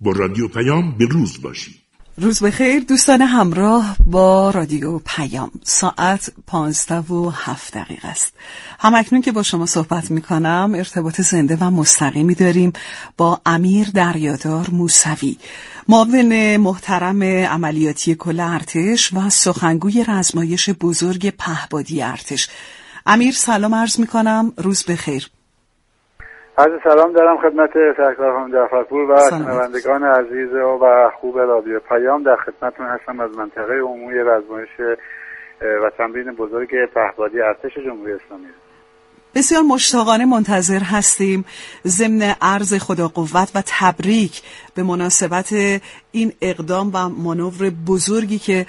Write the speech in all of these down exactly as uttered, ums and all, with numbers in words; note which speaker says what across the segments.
Speaker 1: با رادیو پیام به روز باشید.
Speaker 2: روز بخیر دوستان همراه با رادیو پیام. ساعت پانزده و هفت دقیقه است. همکنون که با شما صحبت می کنم ارتباط زنده و مستقیمی داریم با امیر دریادار موسوی، معاون محترم عملیاتی کل ارتش و سخنگوی رزمایش بزرگ پهپادی ارتش. امیر سلام عرض می کنم، روز بخیر.
Speaker 3: عرض سلام دارم خدمت سرکار خانم جعفرپور و شنوندگان عزیز و خوب رادیو پیام. در خدمتتون هستم از منطقه عمومی رزمایش و تمرین بزرگ پهپادی ارتش جمهوری اسلامی.
Speaker 2: بسیار مشتاقانه منتظر هستیم ضمن عرض خدا قوت و تبریک به مناسبت این اقدام و مانور بزرگی که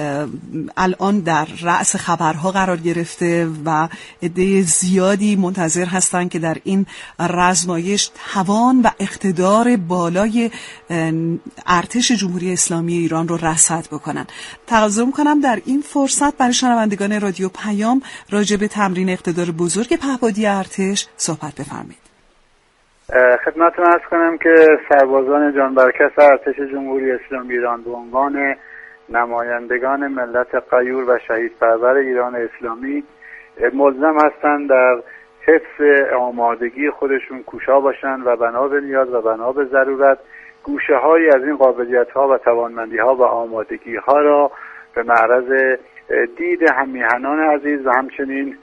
Speaker 2: الان در رأس خبرها قرار گرفته و عده زیادی منتظر هستند که در این رزمایش توان و اقتدار بالای ارتش جمهوری اسلامی ایران رو رصد بکنن. تقاضا می‌کنم در این فرصت برای شنوندگان رادیو پیام راجع به تمرین اقتدار بزرگ پهپادی ارتش صحبت بفرمایید.
Speaker 3: خدمتتون عرض کنم که سربازان جانبرکس ارتش جمهوری اسلامی ایران به عنوان نمایندگان ملت غیور و شهیدپرور ایران اسلامی ملزم هستند در حفظ آمادگی خودشون کوشا باشند و بنا به نیاز و بنا به ضرورت گوشه هایی از این قابلیت ها و توانمندی ها و آمادگی ها را به معرض دید هممیهنان عزیز و همچنین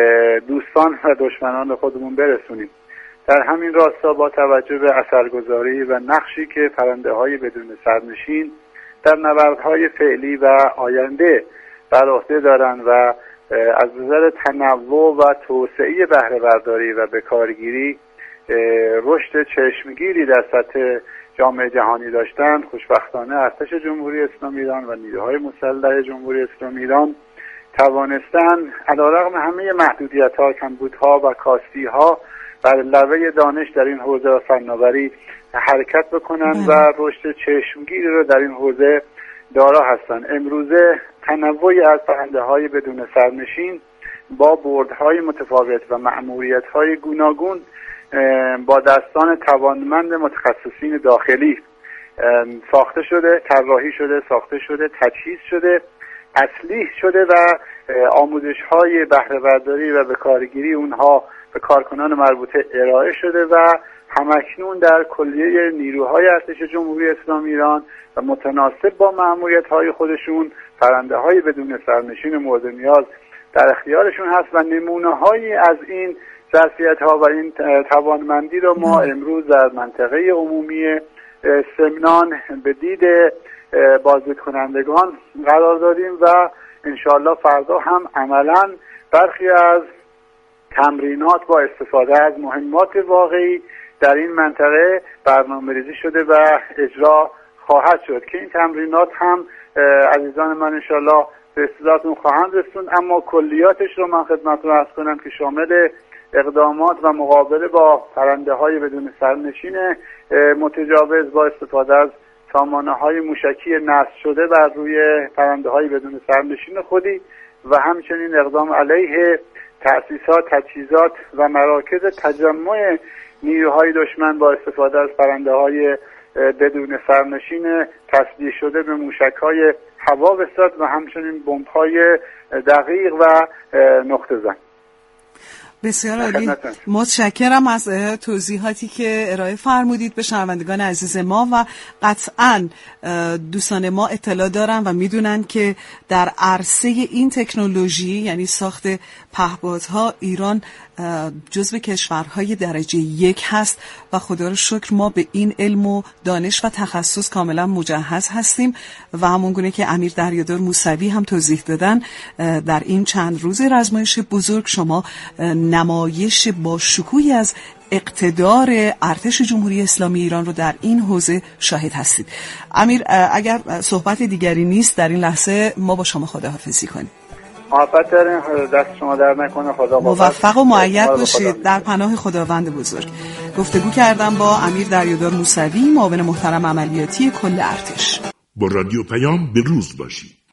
Speaker 3: دوستان و دشمنان خودمون برسونیم. در همین راستا با توجه به اثرگذاری و نقشی که پرنده های بدون سرنشین در نبردهای فعلی و آینده بر عهده دارند و از نظر تنوع و توسعه بهره برداری و بکارگیری رشد چشمگیری در سطح جامعه جهانی داشتند، خوشبختانه ارتش جمهوری اسلامی ایران و نیروهای مسلح جمهوری اسلامی ایران توانستند علیرغم همه محدودیت‌ها، کمبودها و کاستی‌ها بر لبه دانش در این حوزه و فناوری حرکت بکنند و رشد چشمگیری رو در این حوزه دارا هستند. امروزه تنوعی از پرنده‌های بدون سرنشین با بردهای متفاوت و مأموریت‌های گوناگون با دستان توانمند متخصصین داخلی ساخته شده، طراحی شده، ساخته شده، تجهیز شده، اصلیح شده و آموزش‌های بهره برداری و بکارگیری اونها به کارکنان مربوطه ارائه شده و همکنون در کلیه نیروهای ارتش جمهوری اسلامی ایران و متناسب با مأموریت‌های خودشون پرنده‌های بدون سرنشین مورد نیاز در اختیارشون هست و نمونه‌هایی از این ظرفیت‌ها و این توانمندی رو ما امروز در منطقه عمومی سمنان به دید بازدید کنندگان قرار دادیم و انشاءالله فردا هم عملاً برخی از تمرینات با استفاده از مهمات واقعی در این منطقه برنامه‌ریزی شده و اجرا خواهد شد که این تمرینات هم عزیزان من انشاءالله به استفادهتون خواهند رسوند. اما کلیاتش رو من خدمتتون عرض کنم که شامل اقدامات و مقابله با پرنده‌های بدون سرنشین متجاوز با استفاده از سامانه‌های موشکی نصب شده بر روی پرنده‌های بدون سرنشین خودی و همچنین اقدام علیه تأسیسات، تجهیزات و مراکز تجمع نیروهای دشمن با استفاده از پرنده‌های بدون سرنشین تصدیح شده به موشک‌های هوا بساط و همچنین بمب‌های دقیق و نقطه زن.
Speaker 2: بسیار عالی، متشکرم از توضیحاتی که ارائه فرمودید به شنوندگان عزیز ما و قطعاً دوستان ما اطلاع دارن و میدونن که در عرصه این تکنولوژی یعنی ساخت پهپادها ایران جزو کشورهای درجه یک هست و خدا رو شکر ما به این علم و دانش و تخصص کاملا مجهز هستیم و همونگونه که امیر دریادار موسوی هم توضیح دادن در این چند روز رزمایش بزرگ شما نمایش با شکوهی از اقتدار ارتش جمهوری اسلامی ایران رو در این حوزه شاهد هستید. امیر اگر صحبت دیگری نیست در این لحظه ما با شما خداحافظی کنیم.
Speaker 3: محبت داریم، دست شما در نکنه. خدا
Speaker 2: موفق و مؤید باشید در پناه خداوند بزرگ. گفتگو کردم با امیر دریادار موسوی، معاون محترم عملیاتی کل ارتش.
Speaker 1: با رادیو پیام به روز باشید.